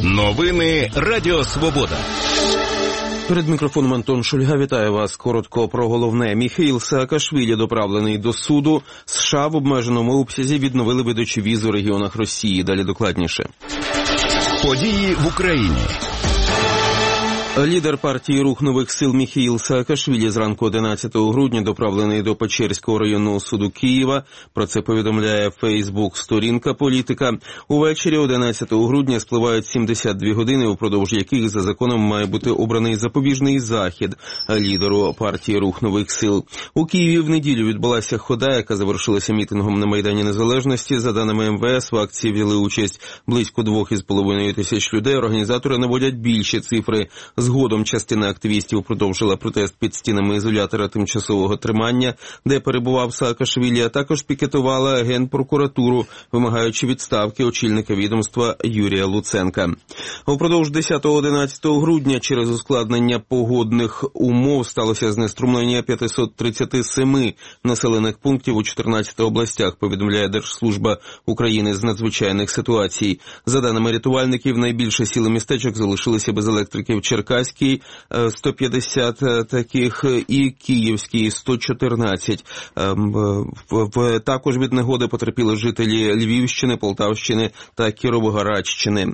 Новини Радіо Свобода. Перед мікрофоном Антон Шульга. Вітаю вас. Коротко про головне. Міхеїл Саакашвілі доправлений до суду. США в обмеженому обсязі відновили видачу віз у регіонах Росії. Далі докладніше. Події в Україні. Лідер партії «Рух нових сил» Міхеїл Саакашвілі зранку 11 грудня доправлений до Печерського районного суду Києва. Про це повідомляє Фейсбук-сторінка політика. Увечері 11 грудня спливають 72 години, упродовж яких за законом має бути обраний запобіжний захід лідеру партії «Рух нових сил». У Києві в неділю відбулася хода, яка завершилася мітингом на Майдані Незалежності. За даними МВС, в акції взяли участь близько 2,5 тисяч людей. Організатори наводять більші цифри. Згодом частина активістів продовжила протест під стінами ізолятора тимчасового тримання, де перебував Саакашвілі, а також пікетувала Генпрокуратуру, вимагаючи відставки очільника відомства Юрія Луценка. Упродовж 10-11 грудня через ускладнення погодних умов сталося знеструмлення 537 населених пунктів у 14 областях, повідомляє Держслужба України з надзвичайних ситуацій. За даними рятувальників, найбільше сіл і містечок залишилися без електрики в Черкаській 150 таких і Київській 114. Також від негоди потерпіли жителі Львівщини, Полтавщини та Кіровоградщини.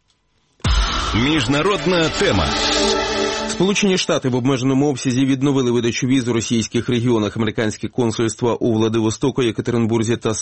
Міжнародна тема. Сполучені Штати в обмеженому обсязі відновили видачу віз у російських регіонах. Американські консульства у Владивостоку, Єкатеринбурзі та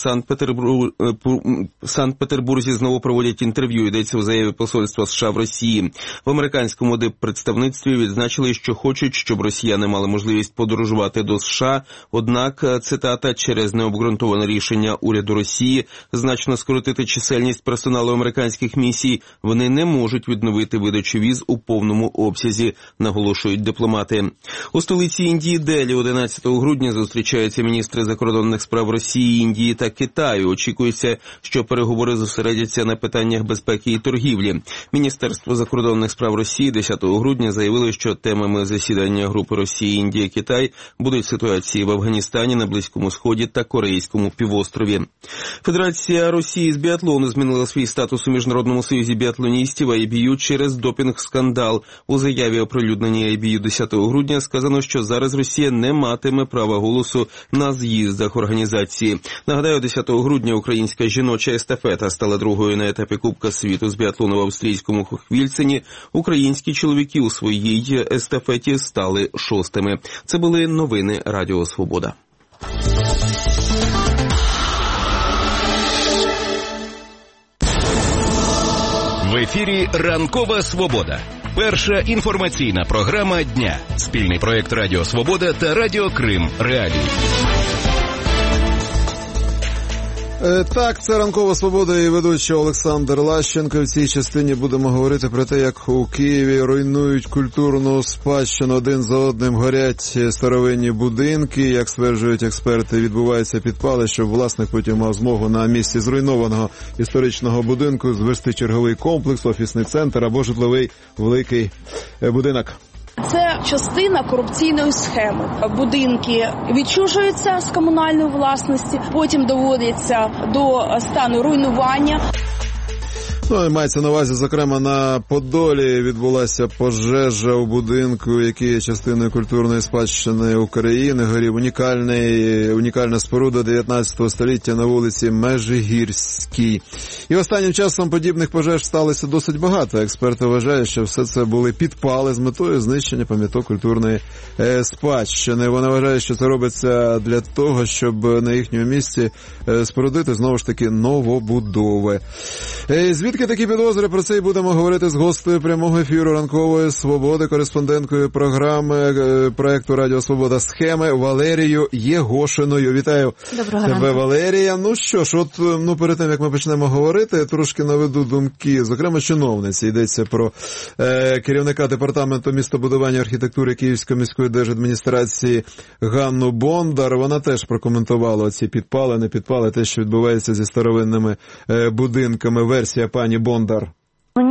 Санкт-Петербурзі знову проводять інтерв'ю, йдеться у заяві посольства США в Росії. В американському диппредставництві відзначили, що хочуть, щоб росіяни мали можливість подорожувати до США, однак, цитата, через необґрунтоване рішення уряду Росії значно скоротити чисельність персоналу американських місій, вони не можуть відновити видачу віз у повному обсязі, наголошують дипломати. У столиці Індії Делі 11 грудня зустрічаються міністри закордонних справ Росії, Індії та Китаю. Очікується, що переговори зосередяться на питаннях безпеки і торгівлі. Міністерство закордонних справ Росії 10 грудня заявило, що темами засідання групи Росії, Індія, Китай будуть ситуації в Афганістані, на Близькому Сході та Корейському півострові. Федерація Росії з біатлону змінила свій статус у Міжнародному союзі біатлоністів IBU через допінг-скандал. У заяві оприлюдненій IBU 10 грудня сказано, що зараз Росія не матиме права голосу на з'їздах організації. Нагадаю, 10 грудня українська жіноча естафета стала другою на етапі Кубка світу з біатлону в австрійському Хохвільцині. Українські чоловіки у своїй естафеті стали шостими. Це були новини Радіо Свобода. В ефірі «Ранкова Свобода». Перша інформаційна програма дня. Спільний проєкт Радіо Свобода та Радіо Крим Реалії. Так, це «Ранкова Свобода» і ведучий Олександр Лащенко. В цій частині будемо говорити про те, як у Києві руйнують культурну спадщину, один за одним горять старовинні будинки. Як стверджують експерти, відбувається підпали, щоб власник потім мав змогу на місці зруйнованого історичного будинку звести черговий комплекс, офісний центр або житловий великий будинок. Це частина корупційної схеми. Будинки відчужуються з комунальної власності, потім доводяться до стану руйнування. Мається на увазі, зокрема, на Подолі відбулася пожежа у будинку, який є частиною культурної спадщини України. Горів унікальна споруда 19 століття на вулиці Межигірській. І останнім часом подібних пожеж сталося досить багато. Експерти вважають, що все це були підпали з метою знищення пам'яток культурної спадщини. Вони вважають, що це робиться для того, щоб на їхньому місці спорудити, знову ж таки, новобудови. Звідки такі підозри? Про це і будемо говорити з гостею прямого ефіру «Ранкової Свободи», кореспонденткою програми проєкту «Радіо Свобода. Схеми» Валерією Єгошиною. Вітаю тебе, Валерія. Ну що ж, перед тим, як ми почнемо говорити, трошки наведу думки, зокрема, чиновниці. Йдеться про керівника департаменту містобудування і архітектури Київської міської держадміністрації Ганну Бондар. Вона теж прокоментувала ці підпали, не підпали, те, що відбувається зі старовинними будинками. Версія пані Бондар. Мені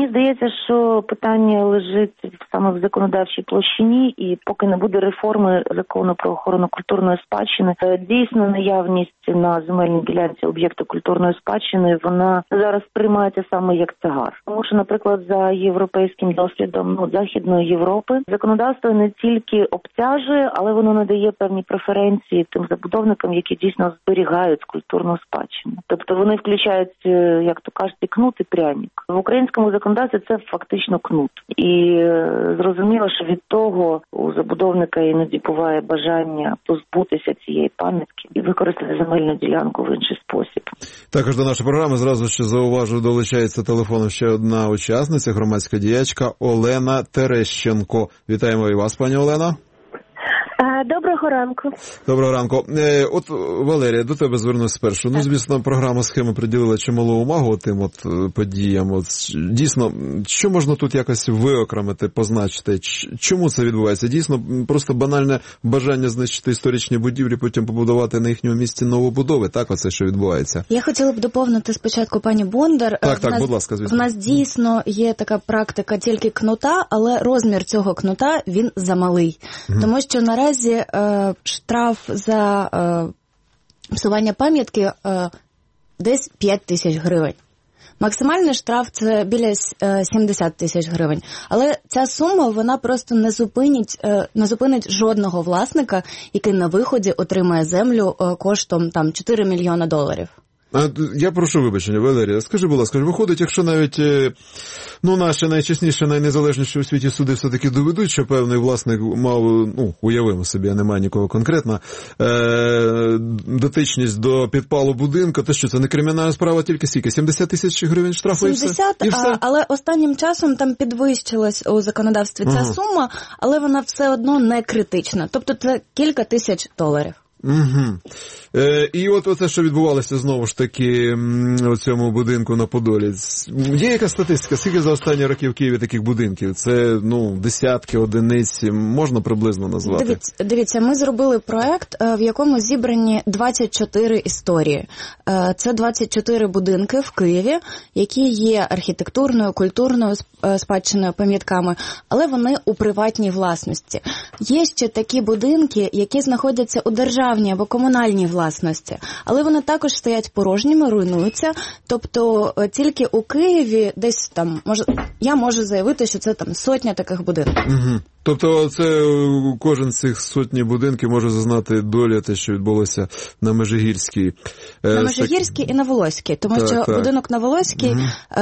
здається, що питання лежить саме в законодавчій площині, і поки не буде реформи закону про охорону культурної спадщини, дійсно наявність на земельній ділянці об'єкту культурної спадщини, вона зараз сприймається саме як тягар. Тому що, наприклад, за європейським досвідом Західної Європи законодавство не тільки обтяжує, але воно надає певні преференції тим забудовникам, які дійсно зберігають культурну спадщину. Тобто вони включають, як то кажуть, і кнут, і пряник. В українському законодавстві це фактично кнут. І зрозуміло, що від того у забудовника іноді буває бажання позбутися цієї пам'ятки і використати земельну ділянку в інший спосіб. Також до нашої програми зразу ще зауважу, долучається телефоном ще одна учасниця, громадська діячка Олена Терещенко. Вітаємо і вас, пані Олена. Доброго ранку. Доброго ранку. От, Валерія, до тебе звернусь спершу. Ну, звісно, програма «Схеми» приділила чималу увагу тим подіям. Дійсно, що можна тут якось виокремити, позначити? Чому це відбувається? Дійсно, просто банальне бажання знищити історичні будівлі, потім побудувати на їхньому місці новобудови. Так, оце що відбувається? Я хотіла б доповнити спочатку пані Бондар. Так, будь ласка, звісно. В нас дійсно є така практика тільки кнута, але розмір цього кнута, він замалий. Тому що наразі штраф за псування пам'ятки десь 5 тисяч гривень. Максимальний штраф – це біля 70 тисяч гривень. Але ця сума, вона просто не зупинить жодного власника, який на виході отримає землю коштом там 4 мільйона доларів. Я прошу вибачення, Валерія, скажи, будь ласка, виходить, якщо навіть наші найчесніші, найнезалежніші у світі суди все-таки доведуть, що певний власник мав, уявимо собі, я не маю нікого конкретно, дотичність до підпалу будинку, то що це не кримінальна справа, тільки стільки? 70 тисяч гривень штрафу 70, і все? Але останнім часом там підвищилась у законодавстві ця сума, але вона все одно не критична. Тобто це кілька тисяч доларів. Угу. І от оце, що відбувалося знову ж таки у цьому будинку на Подолі. Є якась статистика? Скільки за останні роки в Києві таких будинків? Це, десятки, одиниць, можна приблизно назвати? Дивіться, ми зробили проект, в якому зібрані 24 історії. Це 24 будинки в Києві, які є архітектурною, культурною спадщиною, пам'ятками, але вони у приватній власності. Є ще такі будинки, які знаходяться у державній або комунальній власності, але вони також стоять порожніми, руйнуються. Тобто тільки у Києві десь там, я можу заявити, що це там сотня таких будинків. Угу. Тобто це кожен з цих сотні будинків може зазнати долю те, що відбулося на Межигірській. На Межигірській і на Волоській. Тому що будинок на Волоській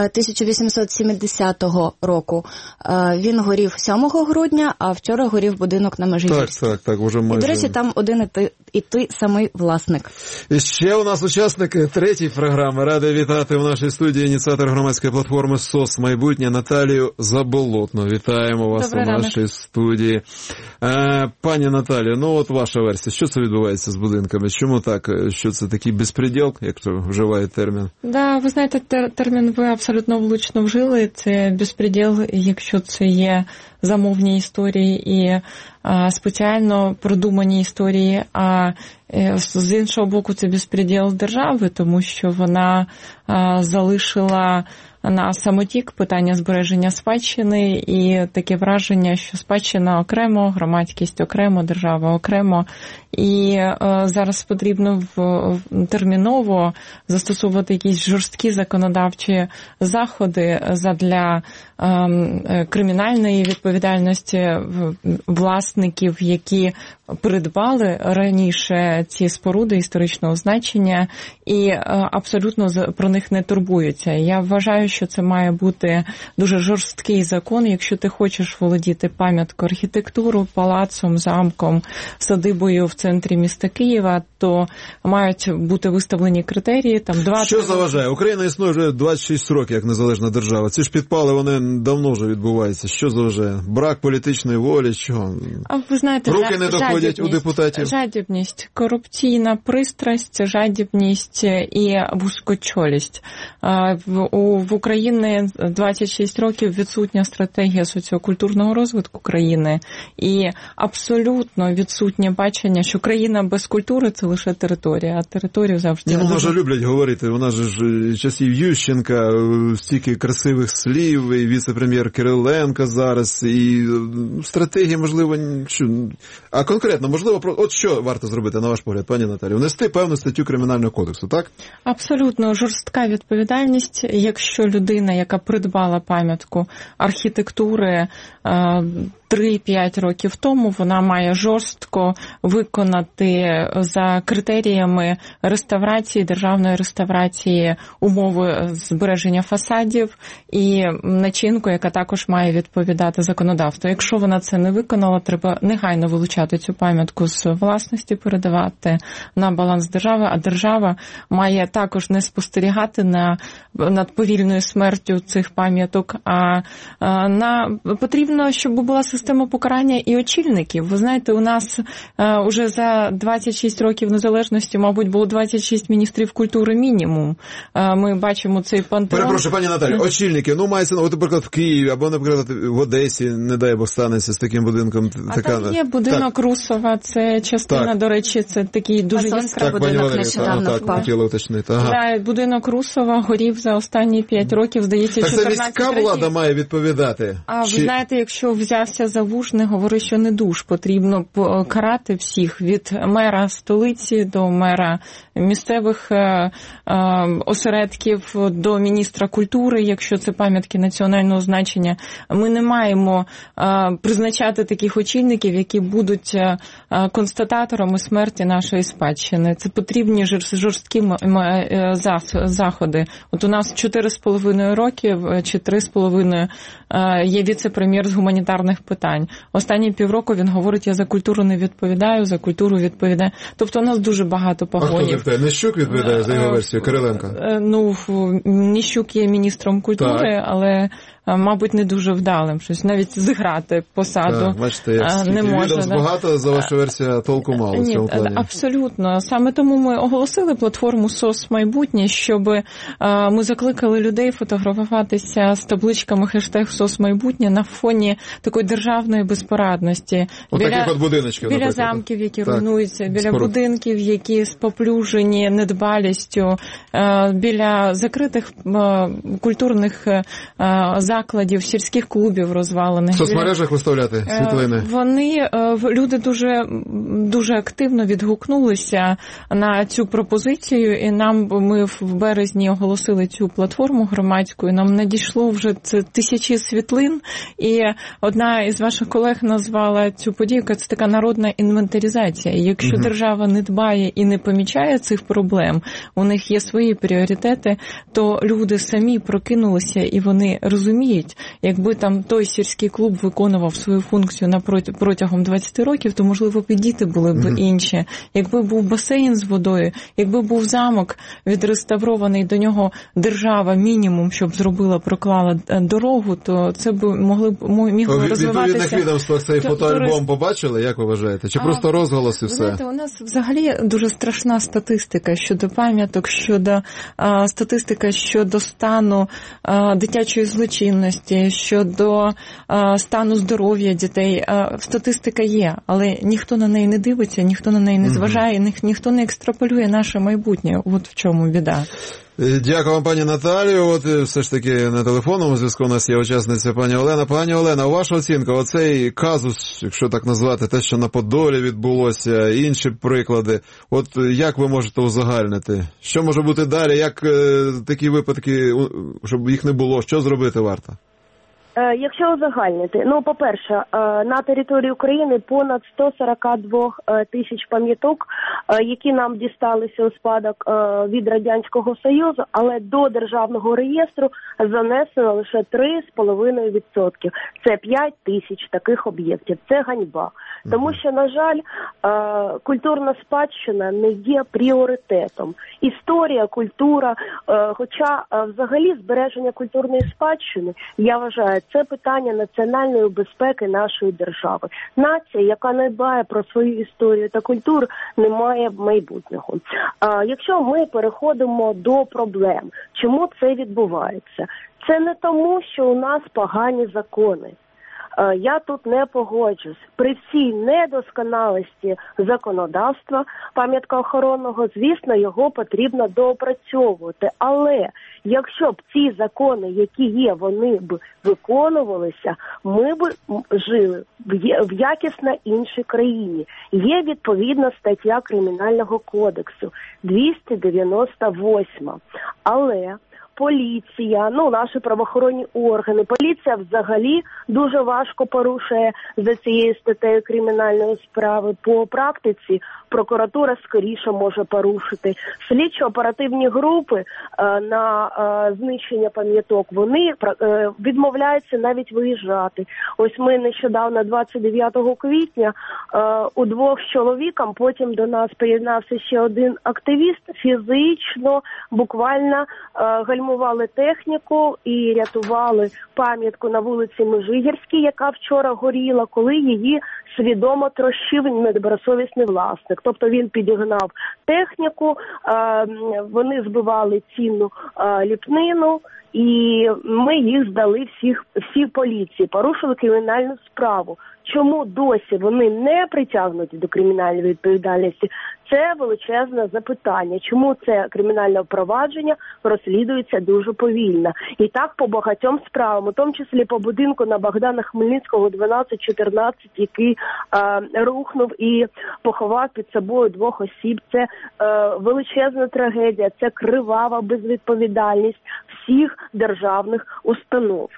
1870 року, він горів 7 грудня, а вчора горів будинок на Межигірській. Так, вже майже. І, до речі, там один і той самий власник. І ще у нас учасник третьої програми. Радий вітати в нашій студії ініціатор громадської платформи «СОС Майбутнє» Наталію Заболотну. Вітаємо вас у нашій студії. Пані Наталію, от ваша версія. Що це відбувається з будинками? Чому так? Що це такий безпреділ, як то вживає термін? Да, ви знаєте, термін ви абсолютно влучно вжили. Це безпреділ, якщо це є замовні історії і спеціально продумані історії, а з іншого боку це безпреділ держави, тому що вона залишила на самотік питання збереження спадщини і таке враження, що спадщина окремо, громадськість окремо, держава окремо. І зараз потрібно терміново застосовувати якісь жорсткі законодавчі заходи задля кримінальної відповідальності власників, які придбали раніше ці споруди історичного значення і абсолютно про них не турбуються. Я вважаю, що це має бути дуже жорсткий закон. Якщо ти хочеш володіти пам'яткою архітектури, палацом, замком, садибою в центрі міста Києва, то мають бути виставлені критерії. Що заважає? Україна існує вже 26 років як незалежна держава. Ці ж підпали, вони давно вже відбуваються. Що заважає? Брак політичної волі? Чого? А ви знаєте, руки не доходять у депутатів? Жадібність, корупційна пристрасть, жадібність і вузькочолість. В Україні 26 років відсутня стратегія соціокультурного розвитку країни і абсолютно відсутнє бачення, що країна без культури – це бути лише територія, а територію завжди... Вона ж люблять говорити, вона ж часів Ющенка, стільки красивих слів, і віце-прем'єр Кириленко зараз, і стратегії, можливо, а конкретно, можливо, от що варто зробити, на ваш погляд, пані Наталі? Внести певну статтю Кримінального кодексу, так? Абсолютно жорстка відповідальність, якщо людина, яка придбала пам'ятку архітектури 3-5 років тому, вона має жорстко виконати за критеріями реставрації, державної реставрації умови збереження фасадів і начинку, яка також має відповідати законодавству. Якщо вона це не виконала, треба негайно вилучати цю пам'ятку з власності, передавати на баланс держави, а держава має також не спостерігати над повільною смертю цих пам'яток, а потрібно, щоб була система покарання і очільників. Ви знаєте, у нас уже за 26 років незалежності, мабуть, було 26 міністрів культури мінімум. Ми бачимо цей пантеон. Перепрошую, пані Наталі, очільники, мається, наприклад, в Києві, або, наприклад, в Одесі, не дай Бог станеться з таким будинком. Там є будинок Русова, це частина, до речі, це такий дуже яскравий будинок, нещодавно впав. Хотіла уточнити. Ага. Будинок Русова горів за останні 5 років, здається, 14 років. Так це міська влада має відповідати? А ви знаєте, якщо взявся за вуш, не говори, що не душ. Потрібно карати всіх, від мера столиці до мера місцевих осередків, до міністра культури, якщо це пам'ятки національного значення. Ми не маємо призначати таких очільників, які будуть констататорами смерті нашої спадщини. Це потрібні жорсткі заходи. От у нас 4,5 років чи 3,5 є віце-прем'єр з гуманітарних питань. Останні півроку він говорить, я за культуру не відповідаю, за культуру відповідаю. Тобто у нас дуже багато погонів. А хто відповідає? Нищук відповідає за його версію, Кириленко? Нищук є міністром культури, але, мабуть, не дуже вдалим. Щось навіть зіграти посаду так, бачите, як не може. Відомств багато, за вашу версію, толку мало в цьому плані. Абсолютно. Саме тому ми оголосили платформу СОС майбутнє, щоб ми закликали людей фотографуватися з табличками хештег СОС майбутнє на фоні такої державної безпорадності. Біля замків, які руйнуються, біля будинків, які споплюжені недбалістю, біля закритих культурних закладів, сільських клубів розвалених. В соцмережах виставляти світлини? Люди дуже активно відгукнулися на цю пропозицію, і ми в березні оголосили цю платформу громадську, і нам надійшло вже це тисячі світлин, і одна із ваших колег назвала цю подію, це така народна інвентаризація. І якщо держава не дбає і не помічає цих проблем, у них є свої пріоритети, то люди самі прокинулися і вони розуміють, якби там той сільський клуб виконував свою функцію протягом 20 років, то, можливо, і діти були б інші. Якби був басейн з водою, якби був замок відреставрований, до нього держава мінімум, щоб проклала дорогу, то це б міг розвиватися. В відповідних відомствах цей фотоальбом побачили, як ви вважаєте? Чи просто розголос і все? Знаєте, у нас взагалі дуже страшна статистика щодо пам'яток, статистика щодо стану дитячої злочинності, щодо стану здоров'я дітей. Статистика є, але ніхто на неї не дивиться, ніхто на неї не зважає, ніхто не екстраполює наше майбутнє. От в чому біда. Дякую вам, пані Наталію. От все ж таки на телефонному зв'язку у нас є учасниця пані Олена. Пані Олена, ваша оцінка, оцей казус, якщо так назвати, те, що на Подолі відбулося, інші приклади, от як ви можете узагальнити? Що може бути далі? Як такі випадки, щоб їх не було, що зробити варто? Якщо узагальнити, по-перше, на території України понад 142 тисяч пам'яток, які нам дісталися у спадок від Радянського Союзу, але до державного реєстру занесено лише 3,5%. Це 5 тисяч таких об'єктів. Це ганьба. Тому що, на жаль, культурна спадщина не є пріоритетом. Історія, культура, хоча взагалі збереження культурної спадщини, я вважаю, це питання національної безпеки нашої держави. Нація, яка не дбає про свою історію та культуру, не має майбутнього. Якщо ми переходимо до проблем, чому це відбувається? Це не тому, що у нас погані закони. Я тут не погоджусь. При всій недосконалості законодавства пам'яткоохоронного, звісно, його потрібно доопрацьовувати. Але якщо б ці закони, які є, вони б виконувалися, ми б жили в якісно іншій країні. Є відповідна стаття Кримінального кодексу 298. Але поліція, наші правоохоронні органи, поліція взагалі дуже важко порушує за цією статтею кримінальної справи. По практиці прокуратура скоріше може порушити. Слідчо-оперативні групи на знищення пам'яток, вони відмовляються навіть виїжджати. Ось ми нещодавно, 29 квітня, у 2 чоловікам, потім до нас приєднався ще один активіст, фізично, буквально гальмували техніку і рятували пам'ятку на вулиці Межигірській, яка вчора горіла, коли її свідомо трощив недобросовісний власник. Тобто він підігнав техніку, вони збивали цінну ліпнину, і ми їх здали всі поліції, порушили кримінальну справу. Чому досі вони не притягнуті до кримінальної відповідальності? Це величезне запитання. Чому це кримінальне провадження розслідується дуже повільно? І так по багатьом справам, у тому числі по будинку на Богдана Хмельницького 12-14, який рухнув і поховав під собою 2 осіб. Це величезна трагедія, це кривава безвідповідальність всіх державних установ.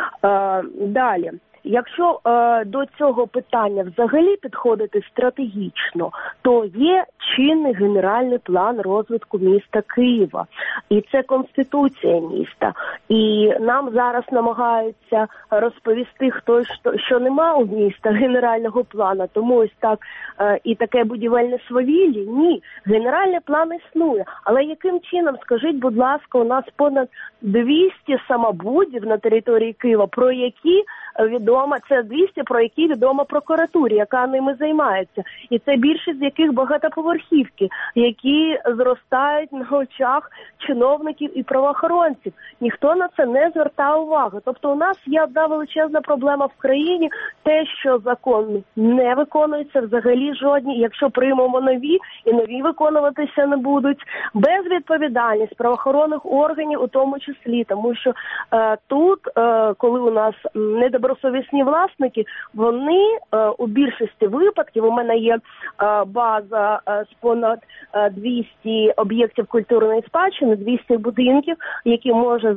Далі. Якщо до цього питання взагалі підходити стратегічно, то є чинний генеральний план розвитку міста Києва. І це Конституція міста. І нам зараз намагаються розповісти хтось, що нема у міста генерального плану, тому ось так і таке будівельне свавілля. Ні, генеральний план існує. Але яким чином, скажіть, будь ласка, у нас понад 200 самобудів на території Києва, про які відомо, це 200, про які відомо прокуратурі, яка ними займається. І це більшість з яких багатоповерхівки, які зростають на очах чиновників і правоохоронців. Ніхто на це не звертає уваги. Тобто у нас є одна величезна проблема в країні, те, що закони не виконуються взагалі жодні. Якщо приймемо нові, і нові виконуватися не будуть. Безвідповідальність правоохоронних органів у тому числі, тому що тут, коли у нас недобросовісні власники, вони у більшості випадків, у мене є база з понад 200 об'єктів культурної спадщини, 200 будинків, які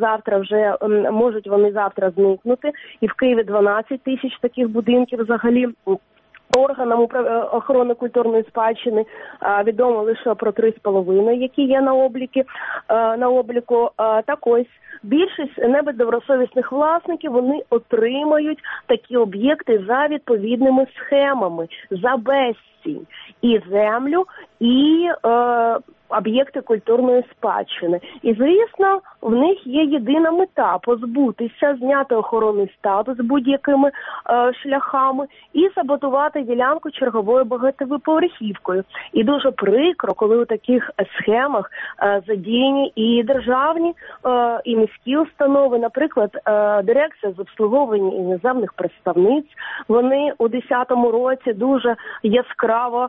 можуть вони завтра зникнути, і в Києві 12 тисяч таких будинків взагалі. Органам охорони культурної спадщини відомо лише про 3,5, які є на обліку. Так ось, більшість недобросовісних власників, вони отримають такі об'єкти за відповідними схемами, за безцінь, і землю, і об'єкти культурної спадщини. І, звісно, в них є єдина мета – позбутися, зняти охоронний статус будь-якими шляхами і саботувати ділянку черговою багатоповерхівкою. І дуже прикро, коли у таких схемах задіяні і державні, і міські установи. Наприклад, дирекція з обслуговування іноземних представниць, вони у 2010 році дуже яскраво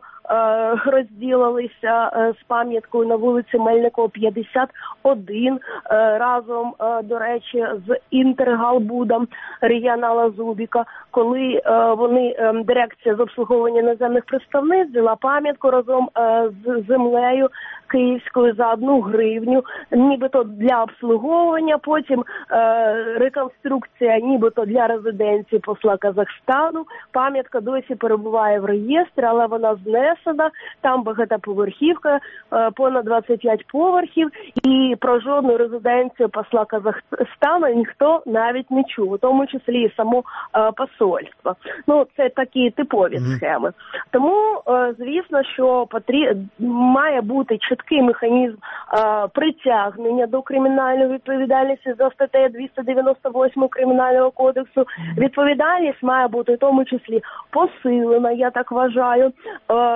розділилися з пам'яткою на вулиці Мельникова, 51, разом, до речі, з Інтергалбудом регіонала Зубіка, коли дирекція з обслуговування іноземних представниць взяла пам'ятку разом з землею київською за 1 гривню, нібито для обслуговування, потім реконструкція нібито для резиденції посла Казахстану. Пам'ятка досі перебуває в реєстрі, але вона знесена, там багатоповерхівка, понад 25 поверхів, і про жодну резиденцію посла Казахстану ніхто навіть не чув, у тому числі і само посольство. Це такі типові схеми. Тому, звісно, що має бути чіткий механізм притягнення до кримінальної відповідальності за статтею 298 Кримінального кодексу. Відповідальність має бути в тому числі посилена, я так вважаю.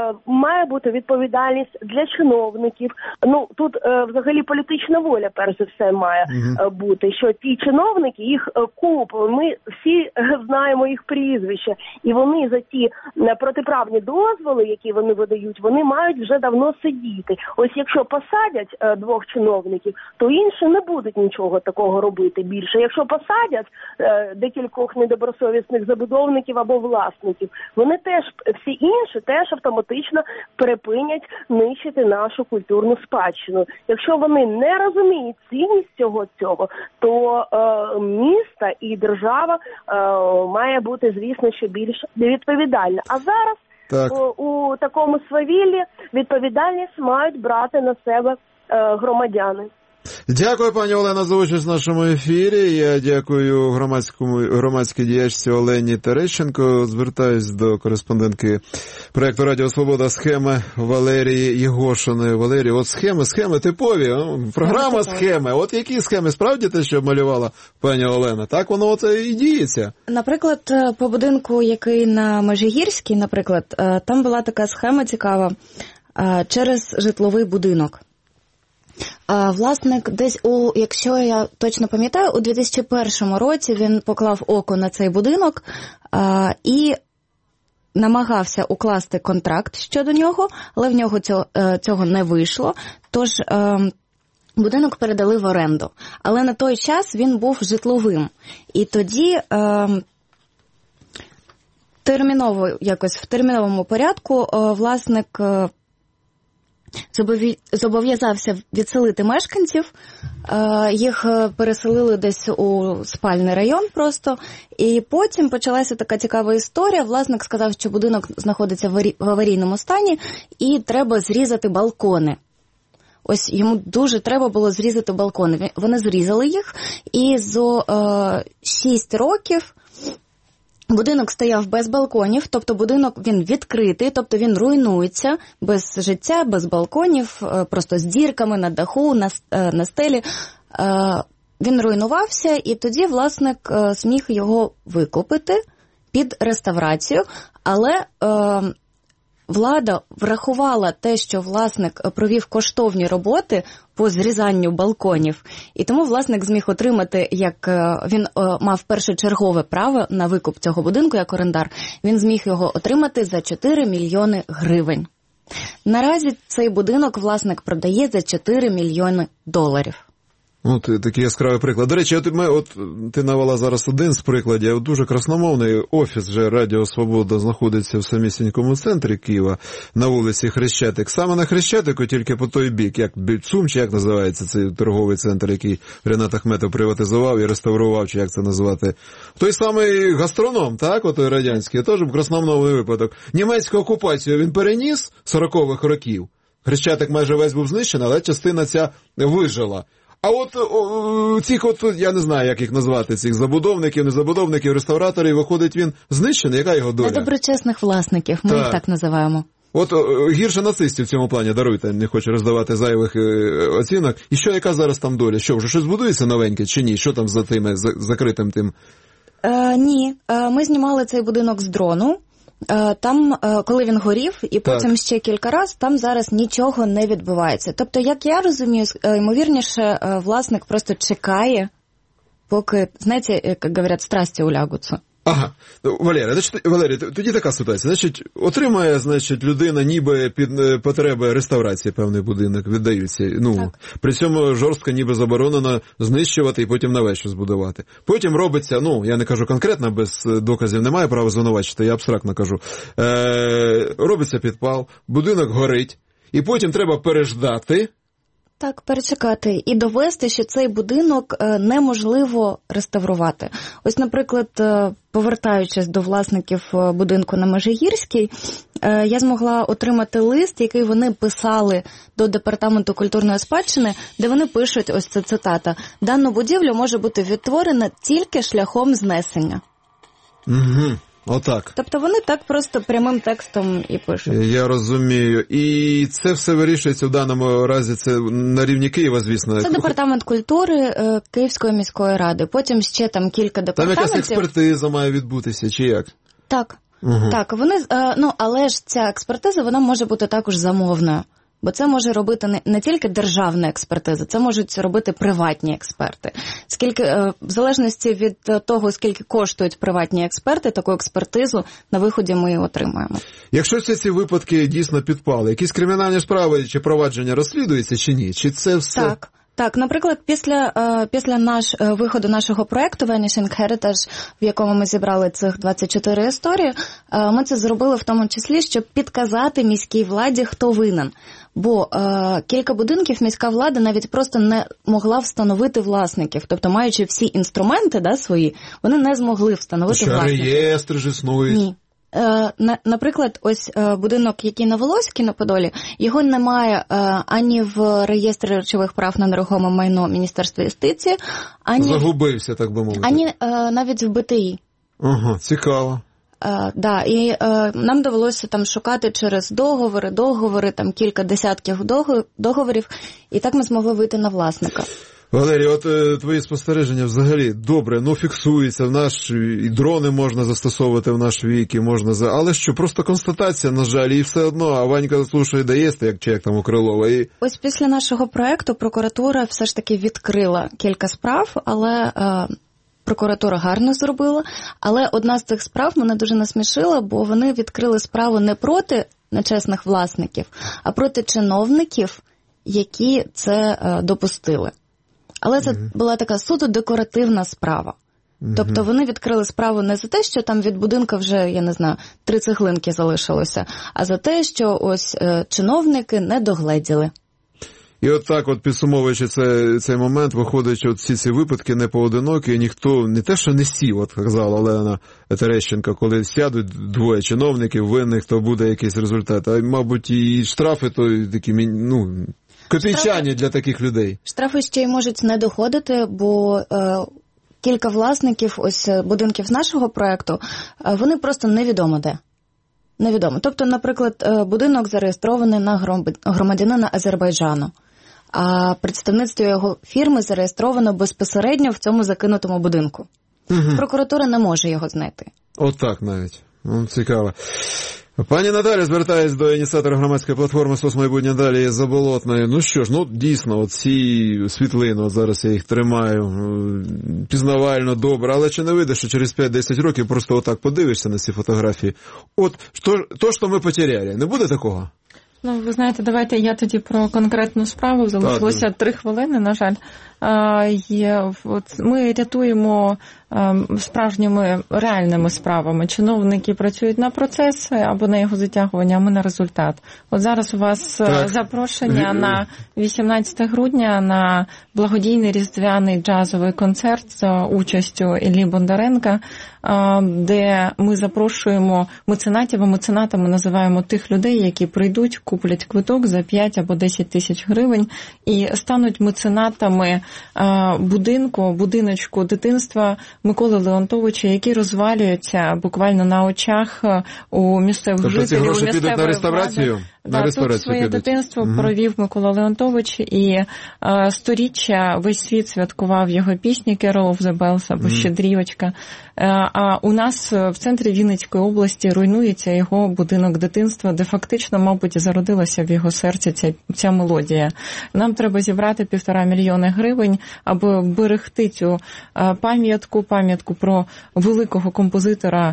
має бути відповідальність для чиновників. Ну, тут взагалі політична воля, перш за все, має бути, що ті чиновники, їх купа, ми всі знаємо їх прізвища, і вони за ті протиправні дозволи, які вони видають, вони мають вже давно сидіти. Ось якщо посадять 2 чиновників, то інші не будуть нічого такого робити більше. Якщо посадять декількох недобросовісних забудовників або власників, вони теж, всі інші теж автоматично припинять нищити нашу культурну спадщину. Якщо вони не розуміють цінність цього, то місто і держава має бути, звісно, ще більш відповідальна. А зараз у такому свавіллі відповідальність мають брати на себе громадяни. Дякую, пані Олена, за участь в нашому ефірі. Я дякую громадській діячці Олені Терещенко. Звертаюсь до кореспондентки проєкту «Радіо Свобода» «Схеми» Валерії Єгошиної. Валерії, от схеми типові, програма «Схеми». От які схеми, справді те, що малювала пані Олена? Так воно оце і діється. Наприклад, по будинку, який на Межигірській, наприклад, там була така схема цікава через житловий будинок. Власник десь, якщо я точно пам'ятаю, у 2001 році він поклав око на цей будинок і намагався укласти контракт щодо нього, але в нього цього не вийшло, тож будинок передали в оренду. Але на той час він був житловим. І тоді в терміновому порядку власник зобов'язався відселити мешканців, їх переселили десь у спальний район просто, і потім почалася така цікава історія. Власник сказав, що будинок знаходиться в аварійному стані і треба зрізати балкони. Ось йому дуже треба було зрізати балкони. Вони зрізали їх, і за 6 років будинок стояв без балконів, тобто будинок він відкритий, тобто він руйнується без життя, без балконів, просто з дірками на даху, на стелі. Він руйнувався, і тоді власник зміг його викупити під реставрацію, але влада врахувала те, що власник провів коштовні роботи по зрізанню балконів, і тому власник зміг отримати, як він мав першочергове право на викуп цього будинку як орендар, він зміг його отримати за 4 мільйони гривень. Наразі цей будинок власник продає за 4 мільйони доларів. От такий яскравий приклад. До речі, ти навела зараз один з прикладів. Дуже красномовний офіс вже Радіо Свобода знаходиться в самісінькому центрі Києва, на вулиці Хрещатик. Саме на Хрещатику, тільки по той бік, як ЦУМ, чи як називається цей торговий центр, який Ренат Ахметов приватизував і реставрував, чи як це назвати. Той самий гастроном, так, отой радянський, теж красномовний випадок. Німецьку окупацію він переніс 40-х років. Хрещатик майже весь був знищений, але частина ця вижила. А я не знаю, як їх назвати, цих забудовників, незабудовників, реставраторів, виходить, він знищений, яка його доля? Недоброчесних власників, ми їх так називаємо. От гірше нацистів в цьому плані, даруйте, не хочу роздавати зайвих оцінок. І що, яка зараз там доля? Що, вже щось будується новеньке чи ні? Що там за тим, закритим тим? Ні, ми знімали цей будинок з дрону. Там, коли він горів, і потім ще кілька разів, там зараз нічого не відбувається. Тобто, як я розумію, ймовірніше, власник просто чекає, поки, знаєте, як говорять, страсті улягуться. Ага. Валерія, тоді така ситуація. Отримає, людина ніби під потреби реставрації певний будинок, віддаються. При цьому жорстко ніби заборонено знищувати і потім нове щось збудувати. Потім робиться, я не кажу конкретно, без доказів немає права звинувачити, я абстрактно кажу. Робиться підпал, будинок горить, і потім треба переждати. Так, перечекати і довести, що цей будинок неможливо реставрувати. Ось, наприклад, повертаючись до власників будинку на Межигірській, я змогла отримати лист, який вони писали до Департаменту культурної спадщини, де вони пишуть, ось це цитата, «Дану будівлю може бути відтворена тільки шляхом знесення». Угу. Отак. Тобто вони так просто прямим текстом і пишуть. Я розумію. І це все вирішується в даному разі, це на рівні Києва, звісно. Це Департамент культури Київської міської ради. Потім ще там кілька департаментів. Там якась експертиза має відбутися, чи як? Так. Так, вони, але ж ця експертиза, вона може бути також замовною. Бо це може робити не тільки державна експертиза, це можуть робити приватні експерти. В залежності від того, скільки коштують приватні експерти, таку експертизу на виході ми отримаємо. Якщо ці випадки дійсно підпали, якісь кримінальні справи чи провадження розслідуються чи ні? Чи це все... Так, наприклад, після виходу нашого проєкту Vanishing Heritage, в якому ми зібрали цих 24 історії, ми це зробили в тому числі, щоб підказати міській владі, хто винен. Бо кілька будинків міська влада навіть просто не могла встановити власників. Тобто, маючи всі інструменти свої, вони не змогли встановити власників. Реєстр ж існує. Ні. Наприклад, ось будинок, який на Волоській, на Подолі, його немає ані в реєстрі речових прав на нерухоме майно Міністерства юстиції, ані... Загубився, так би мовити. Ані навіть в БТІ. Ага, цікаво. І нам довелося там шукати через договори, там кілька десятків договорів, і так ми змогли вийти на власника. Валерій, от твої спостереження взагалі добре, фіксується, і дрони можна застосовувати в наш вік, і можна, але що, просто констатація, на жаль, і все одно, а Ванька, слушай, даєсте, як там у Крилова. І... Ось після нашого проєкту прокуратура все ж таки відкрила кілька справ, але прокуратура гарно зробила, але одна з цих справ мене дуже насмішила, бо вони відкрили справу не проти нечесних власників, а проти чиновників, які це допустили. Але це була така суто декоративна справа. Тобто вони відкрили справу не за те, що там від будинка вже, 3 цеглинки залишилося, а за те, що ось чиновники не догледіли. І от так, підсумовуючи цей момент, виходить, що всі ці випадки не поодинокі, ніхто не те, що не сів, казала Олена Терещенко, коли сядуть двоє чиновників винних, то буде якийсь результат. А, мабуть, і штрафи, то такі, копійчані для таких людей. Штрафи ще й можуть не доходити, бо кілька власників ось будинків з нашого проєкту, вони просто невідомо де. Невідомо. Тобто, наприклад, будинок зареєстрований на громадянина Азербайджану, а представництво його фірми зареєстровано безпосередньо в цьому закинутому будинку. Прокуратура не може його знайти. Отак навіть. Цікаво. Пані Наталя, звертаюсь до ініціатора громадської платформи «Соцмайбутнє Далі» Заболотної. Ну що ж, дійсно, ці світлини, зараз я їх тримаю, пізнавально, добре, але чи не вийде, що через 5-10 років просто отак подивишся на ці фотографії? То, що ми потеряли, не буде такого? Ви знаєте, давайте я тоді про конкретну справу. Залишилося 3 хвилини, на жаль. Ми рятуємо справжніми реальними справами. Чиновники працюють на процес або на його затягування, а ми на результат. От зараз у вас запрошення на 18 грудня на благодійний різдвяний джазовий концерт за участю Іллі Бондаренка, де ми запрошуємо меценатів, а меценатами називаємо тих людей, які прийдуть, куплять квиток за 5 або 10 тисяч гривень і стануть меценатами будиночку дитинства Миколи Леонтовича, які розвалюються буквально на очах у місцевих жителів. Тобто ці гроші підуть на реставрацію? Тут своє дитинство провів Микола Леонтович, і сторіччя весь світ святкував його пісні «Carol of the Bells» або «Щедрівочка». А у нас в центрі Вінницької області руйнується його будинок дитинства, де фактично, мабуть, зародилася в його серці ця мелодія. Нам треба зібрати 1,5 мільйона гривень, аби берегти цю пам'ятку про великого композитора,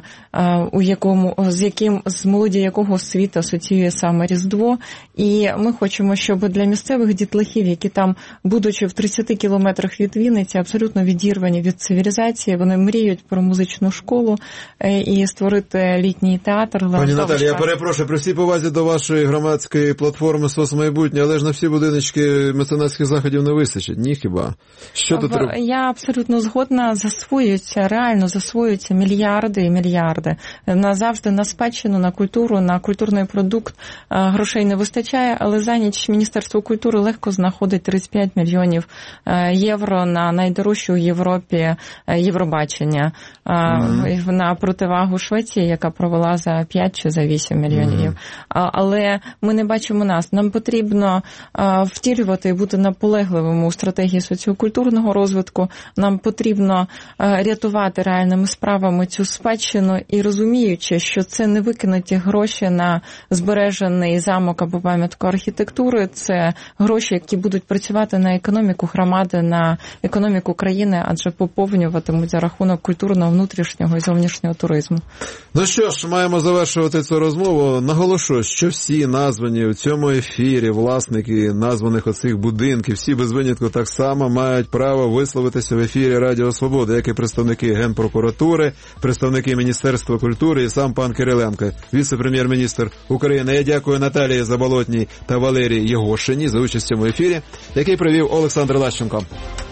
з мелодією якого світ асоціює саме Різдво. І ми хочемо, щоб для місцевих дітлахів, які там, будучи в 30 кілометрах від Вінниці, абсолютно відірвані від цивілізації, вони мріють про музичну школу і створити літній театр. Пані Наталі, я перепрошую, при всій повазі до вашої громадської платформи «Соцмайбутнє», але ж на всі будиночки меценатських заходів не вистачить, ні хіба? Що тут треба? Я абсолютно згодна, реально засвоюються мільярди і мільярди. Назавжди на спадщину, на культуру, на культурний продукт грошей не вистачає, але за ніч Міністерство культури легко знаходить 35 мільйонів євро на найдорожчу у Європі Євробачення, на противагу Швеції, яка провела за 5 чи за 8 мільйонів. Але ми не бачимо нас. Нам потрібно втілювати і бути наполегливими у стратегії соціокультурного розвитку. Нам потрібно рятувати реальними справами цю спадщину і розуміючи, що це не викинуті гроші на збережений замок або пам'ятку архітектури, це гроші, які будуть працювати на економіку громади, на економіку країни, адже поповнюватимуть за рахунок культурного, внутрішнього і зовнішнього туризму. Ну що ж, маємо завершувати цю розмову. Наголошу, що всі названі в цьому ефірі власники названих оцих будинків, всі без винятку так само мають право висловитися в ефірі Радіо Свобода, як і представники Генпрокуратури, представники Міністерства культури і сам пан Кириленко, віце-прем'єр-міністр України. Я дякую Наталії Заболотній та Валерії Єгошині за участь в цьому ефірі, який провів Олександр Лащенко.